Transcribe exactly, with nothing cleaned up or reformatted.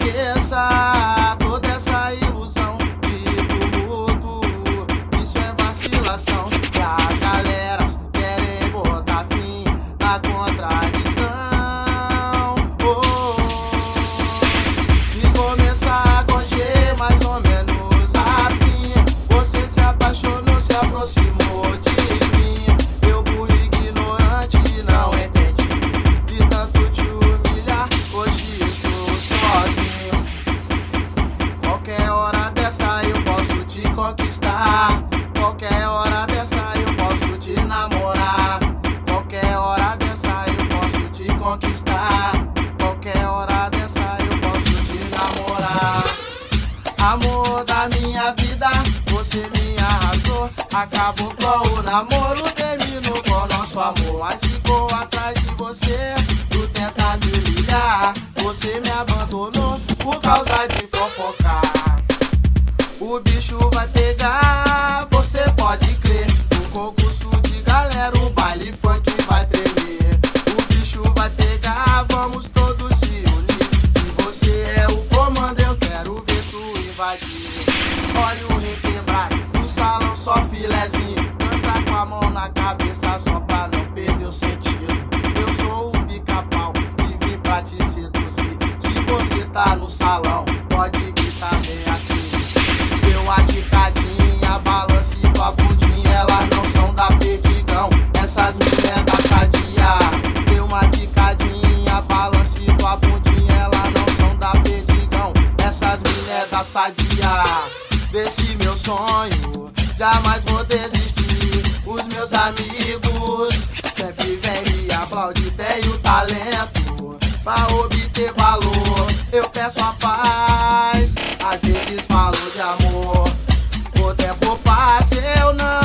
esqueça toda essa ilusão de tumulto. Isso é vacilação e as galeras querem botar fim na contradição. Oh, se começar com G, mais ou menos assim, você se apaixonou, se aproximou de mim. Eu burro ignorante, não entendi. De tanto te humilhar, hoje estou sozinho. Qualquer hora dessa eu posso te conquistar. Qualquer hora dessa eu posso te namorar. Qualquer hora dessa eu posso te conquistar. Qualquer hora dessa eu posso te namorar. Amor da minha vida, você me arrasou. Acabou com o namoro, terminou com nosso amor. Mas ficou atrás de você, tu tenta me humilhar. Você me abandonou por causa de fofocar. O bicho vai pegar, você pode crer. No concurso de galera, o baile funk vai tremer. O bicho vai pegar, vamos todos se unir. Se você é o comando, eu quero ver tu invadir. Olha o requebrado, no salão só filezinho. Dança com a mão na cabeça só pra não perder o sentido. Eu sou o pica-pau e vim pra te seduzir. Se você tá no salão, pode gritar bem assim. Deu uma quicadinha, balance tua bundinha. Elas não são da Perdigão, essas mulher da Sadia. Deu uma quicadinha, balance tua bundinha. Elas não são da Perdigão, essas mulher da Sadia. Desse meu sonho, jamais vou desistir. Os meus amigos sempre vêm me aplaudir. Tenho talento pra obter valor. Eu peço a paz, às vezes falo de amor. Vou até poupar se eu não